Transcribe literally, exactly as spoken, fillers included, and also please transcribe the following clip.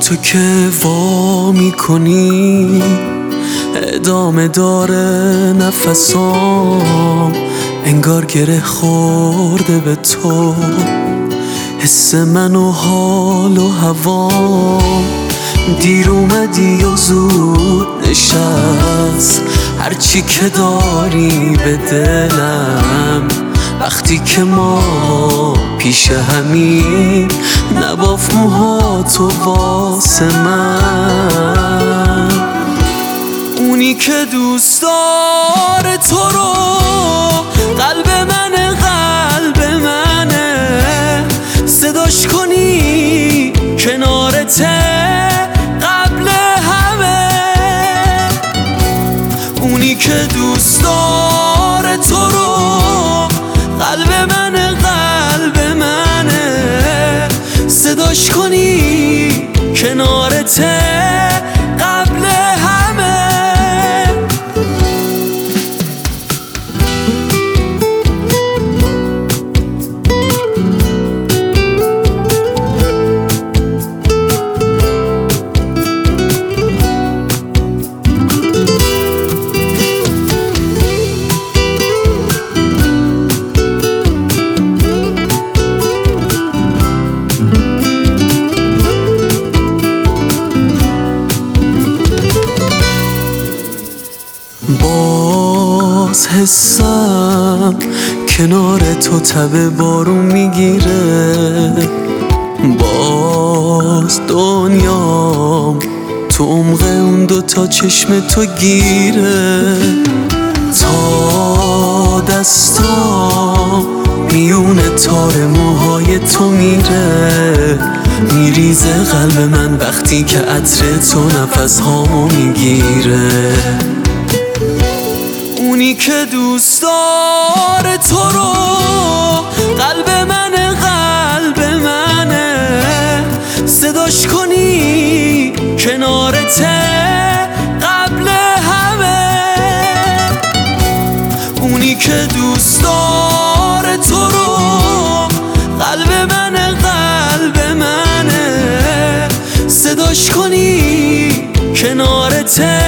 تو که وا میکنی ادامه داره نفسام، انگار گره خورده به تو حس من و حال و هوام. دیر اومدی و زود نشست هرچی که داری به دلم، وقتی که ما پیش همین نباف موهاتو واسه من. اونی که دوست داره تو رو قلب منه، قلب منه، صداش کنی کنارته قبل همه. اونی که دوست داره تو رو قلب منه، قلب منه، صداش کنی کنارته قبل همه. باز حسم کنار تو تب بارون میگیره، باز دنیام تو عمق اون دوتا چشم تو گیره. تا دستام میونه تار موهای تو میره، میریزه قلب من وقتی که عطر تو نفس هامو میگیره. اونی که دوست داره تو رو قلب منه، قلب منه، صداش کنی کنارته قبل همه. اونی که دوست داره تو رو قلب منه، قلب منه، صداش کنی کنارته